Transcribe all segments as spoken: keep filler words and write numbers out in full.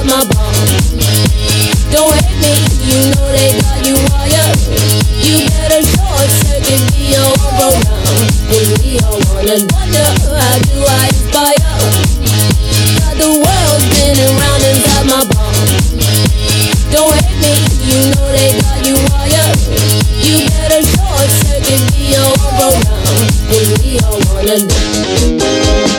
my bones. Don't hate me, you know they got you wired. You better short circuit, be your own program. And we all wanna wonder, how do I inspire? Got the world spinning round inside my bones. Don't hate me, you know they got you wired. You better short circuit, be your own program. And we all wanna know.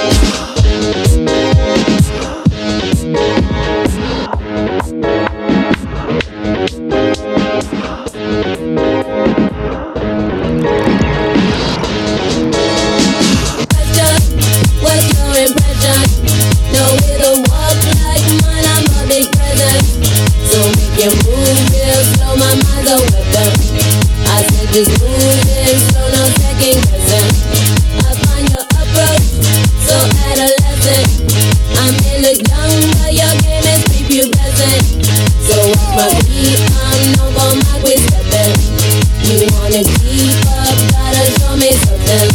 Just move it slow, no second guessing. I find your approach so adolescent. I'm hella young, but your game is prepubescent. So watch my feet, I'm no go my quick stepping. You wanna keep up, gotta show me something.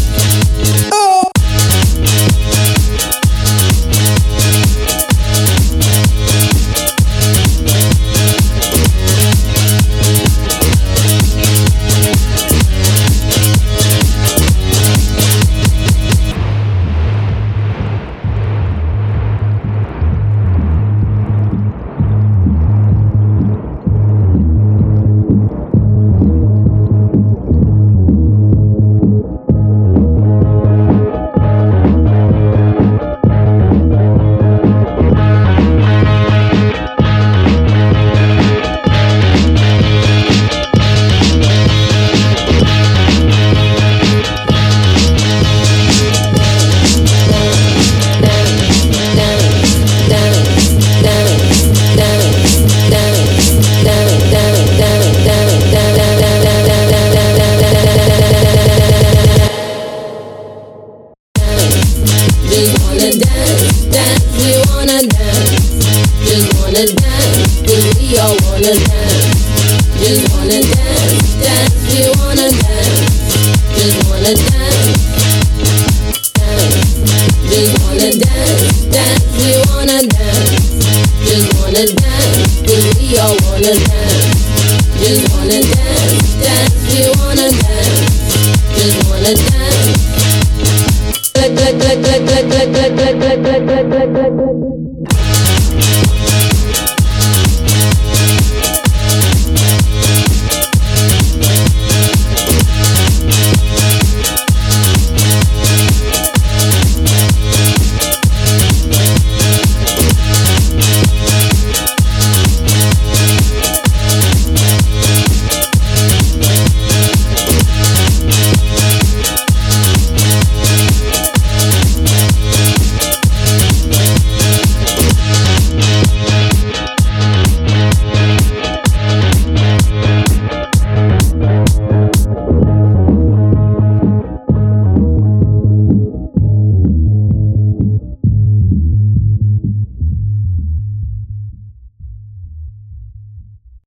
Just wanna dance, dance, we wanna dance. Just wanna dance.